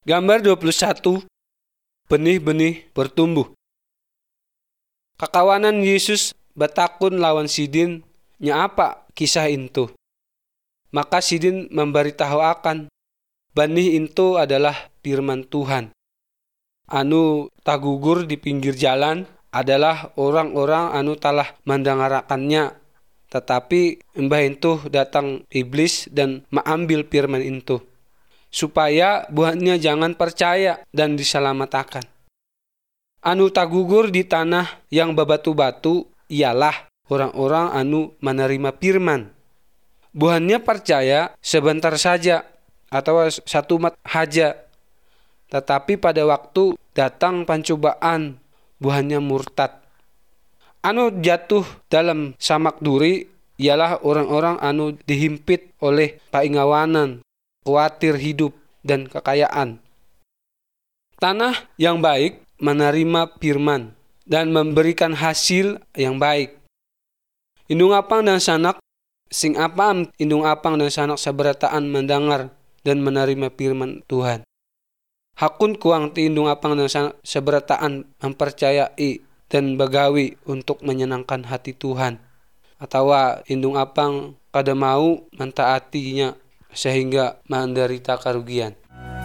Gambar 21, benih-benih bertumbuh. Kakawanan Yesus batakun lawan Sidin, nya apa kisah itu? Maka Sidin memberitahu akan, benih itu adalah firman Tuhan. Anu tagugur di pinggir jalan adalah orang-orang anu telah mendengarkannya. Tetapi embah itu datang iblis dan mengambil firman itu, supaya buahnya jangan percaya dan diselamatkan. Anu tagugur di tanah yang babatu-batu ialah orang-orang anu menerima firman. Buahnya percaya sebentar saja atau satu mat haja. Tetapi pada waktu datang pencobaan, buahnya murtad. Anu jatuh dalam samak duri ialah orang-orang anu dihimpit oleh paingawanan, khawatir hidup, dan kekayaan. Tanah yang baik menerima firman dan memberikan hasil yang baik. Indung apang dan sanak sing apam indung apang dan sanak sabarataan mendengar dan menerima firman Tuhan. Hakun kuang ti indung apang dan sanak sabarataan mempercayai dan bagawi untuk menyenangkan hati Tuhan. Atau indung apang kada mau mentaatinya sehingga menderita kerugian.